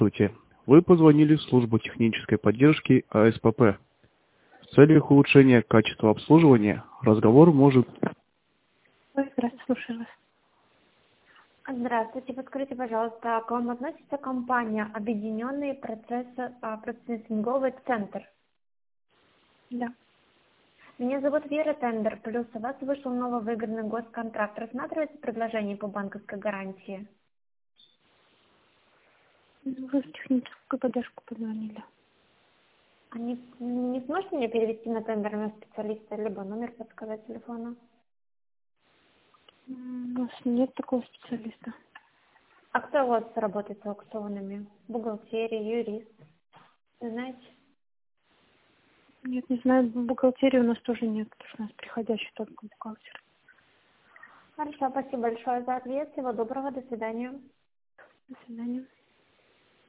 Здравствуйте. Вы позвонили в службу технической поддержки АСПП. В целях улучшения качества обслуживания разговор может... Ой, здравствуйте, слушаю вас. Здравствуйте, подскажите, пожалуйста, к вам относится компания «Объединенный процессинговый центр»? Да. Меня зовут Вера Тендер, плюс у вас вышел новый выгодный госконтракт. Рассматривается предложение по банковской гарантии? Вы в техническую поддержку позвонили. А не сможете мне перевести на тендерного специалиста, либо номер подсказать телефона? У нас нет такого специалиста. А кто у вас работает с аукционами? Бухгалтерия, юрист? Вы знаете? Нет, не знаю, в бухгалтерии у нас тоже нет, потому что у нас приходящий только бухгалтер. Хорошо, спасибо большое за ответ. Всего доброго, до свидания. До свидания.